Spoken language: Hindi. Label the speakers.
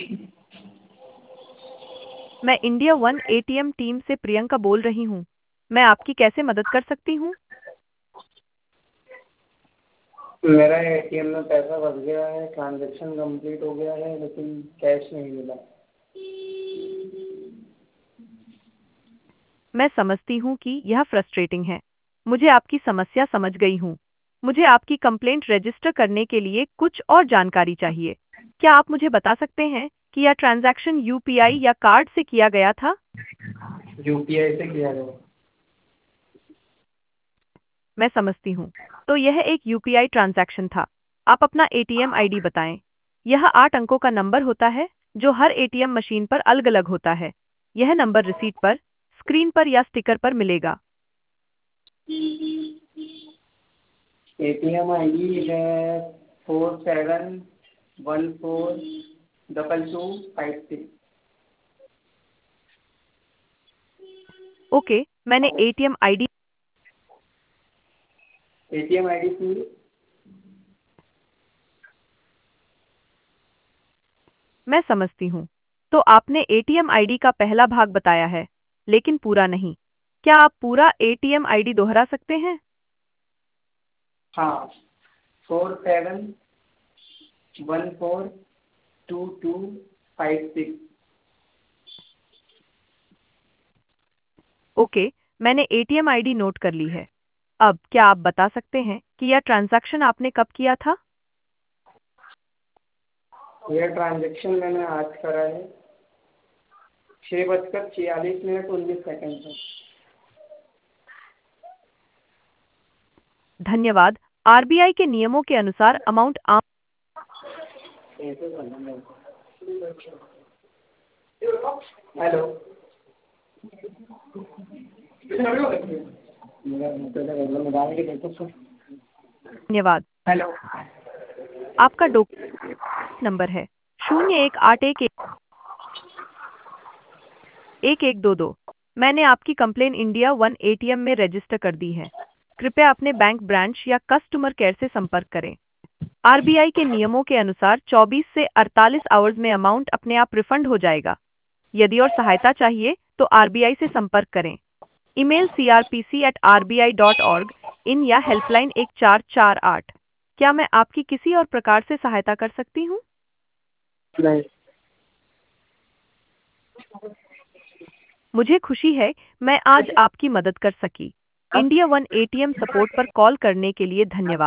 Speaker 1: मैं इंडिया वन एटीएम टीम से प्रियंका बोल रही हूँ। मैं आपकी कैसे मदद कर सकती हूँ?
Speaker 2: मेरा एटीएम में पैसा फंस गया है। ट्रांजैक्शन कंप्लीट हो गया है लेकिन कैश नहीं मिला।
Speaker 1: मैं समझती हूँ कि यह फ्रस्ट्रेटिंग है। मुझे आपकी समस्या समझ गई हूँ। मुझे आपकी कंप्लेंट रजिस्टर करने के लिए कुछ और जानकारी चाहिए। क्या आप मुझे बता सकते हैं कि यह ट्रांजैक्शन यूपीआई या कार्ड से किया गया था?
Speaker 2: यूपीआई से किया गया।
Speaker 1: मैं समझती हूँ। तो यह एक यूपीआई ट्रांजैक्शन था। आप अपना एटीएम आईडी बताएं। यह 8 अंकों का नंबर होता है जो हर एटीएम मशीन पर अलग-अलग होता है। यह नंबर रिसीट पर, स्क्रीन पर या स्टिकर पर मिलेगा।
Speaker 2: एटीएम आईडी है 47142256।
Speaker 1: ओके, मैंने एटीएम आईडी
Speaker 2: एटीएम आईडी थी।
Speaker 1: मैं समझती हूँ। तो आपने एटीएम आईडी का पहला भाग बताया है, लेकिन पूरा नहीं। क्या आप पूरा एटीएम आईडी दोहरा सकते हैं?
Speaker 2: हाँ, 47142256।
Speaker 1: ओके, मैंने एटीएम आईडी नोट कर ली है। अब क्या आप बता सकते हैं कि यह ट्रांजैक्शन आपने कब किया था?
Speaker 2: यह ट्रांजैक्शन मैंने आज करा है 6:46:19 पर।
Speaker 1: धन्यवाद। आरबीआई के नियमों के अनुसार अमाउंट आम
Speaker 2: हेलो।
Speaker 1: धन्यवाद।
Speaker 2: हेलो।
Speaker 1: आपका डोक नंबर है 01811122। मैंने आपकी कंप्लेन इंडिया वन एटीएम में रजिस्टर कर दी है। कृपया अपने बैंक ब्रांच या कस्टमर केयर से संपर्क करें। आरबीआई के नियमों के अनुसार 24 से 48 आवर्स में अमाउंट अपने आप रिफंड हो जाएगा। यदि और सहायता चाहिए तो आरबीआई से संपर्क करें। ईमेल crpc@rbi.org इन या हेल्पलाइन 1448। क्या मैं आपकी किसी और प्रकार से सहायता कर सकती हूँ?
Speaker 2: नहीं।
Speaker 1: मुझे खुशी है मैं आज आपकी मदद कर सकी। इंडिया वन एटीएम सपोर्ट पर कॉल करने के लिए धन्यवाद।